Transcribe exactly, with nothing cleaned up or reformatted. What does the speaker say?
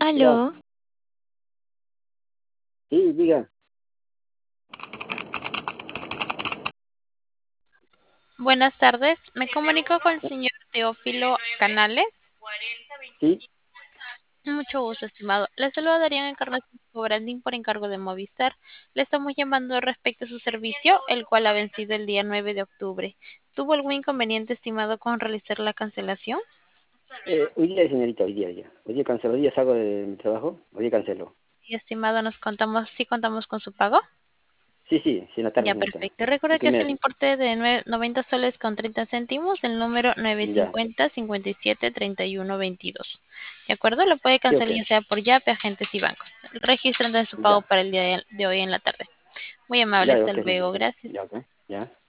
Ya, Aló, sí, diga. buenas tardes. Me comunico con el señor Teófilo Canales. Sí, Mucho gusto, estimado. Le saluda Darían Encarnación Branding por encargo de Movistar. Le estamos llamando respecto a su servicio, el cual ha vencido el día nueve de octubre. ¿Tuvo algún inconveniente, estimado, con realizar la cancelación? eh, hoy día, señorita, hoy día ya. Hoy día cancelo, hoy día salgo de mi trabajo, hoy día cancelo. Sí, estimado, nos contamos, sí contamos con su pago. Sí, sí, sí, en la tarde, Ya, señorita. perfecto. El Recuerda que es el primer, importe de nue- noventa soles con treinta céntimos, el número nueve ya. cincuenta cincuenta y siete treinta y uno veintidós. ¿De acuerdo? Lo puede Sí, ok, cancelar ya sea por Yape, agentes y bancos. Registran de su pago ya. para el día de de hoy en la tarde. Muy amable, Ya, hasta ok, luego. señorita. Gracias. Ya, ok, ya.